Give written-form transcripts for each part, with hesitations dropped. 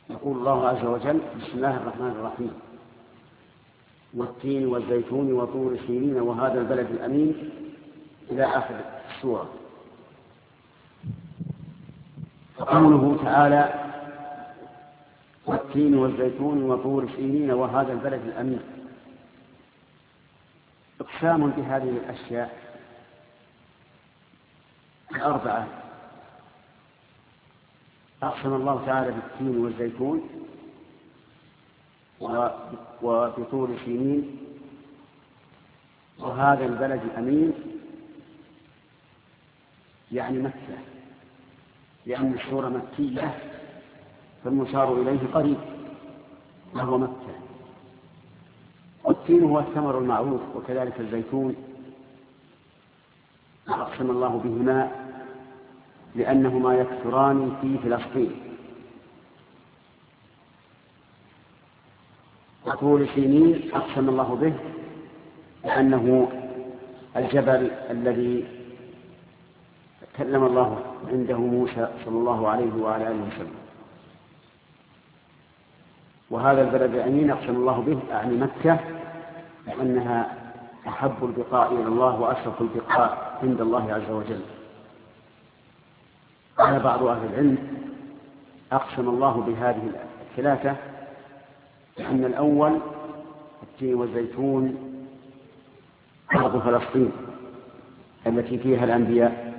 يقول الله عز وجل: بسم الله الرحمن الرحيم، والتين والزيتون وطور سينين وهذا البلد الأمين، إلى آخر السورة. فقوله تعالى: والتين والزيتون وطور سينين وهذا البلد الأمين، إقسام بهذه الأشياء الأربعة. أقسم الله تعالى بالتين والزيتون وبطور سينين وهذا البلد الأمين، يعني مكة، لأن السورة مكية فالمشار إليه قريب وهو مكة. والتين هو الثمر المعروف، وكذلك الزيتون، أقسم الله بهما لأنهما يكثران في فلسطين. وطور سينين أقسم الله به لأنه الجبل الذي كلم الله عنده موسى صلى الله عليه وعلى آله وسلم. وهذا البلد الأمين أقسم الله به أعني مكة، لأنها أحب البقاء إلى الله وأشرف البقاء عند الله عز وجل. قال بعض أهل العلم: أقسم الله بهذه الثلاثة لأن الأول التين والزيتون أرض فلسطين التي فيها الأنبياء،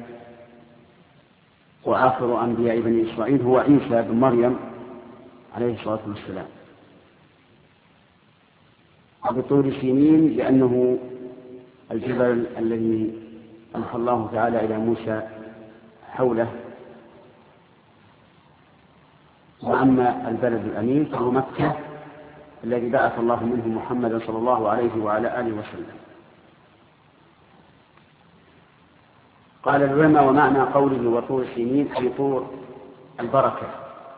وآخر أنبياء بني إسرائيل هو عيسى بن مريم عليه الصلاة والسلام. وبطور سينين لأنه الجبل الذي أوحى الله تعالى إلى موسى حوله. وأما البلد الأمين فهو مكة الذي بعث الله منه محمدا صلى الله عليه وعلى آله وسلم. قال العلماء: ومعنى قوله وطور سينين أي طور البركة،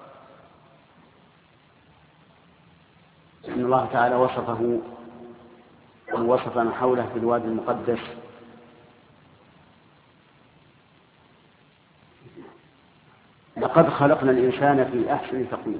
إن الله تعالى وصفه ووصف من حوله في الوادي المقدس لقد خلقنا الإنسان في أحسن تقويم.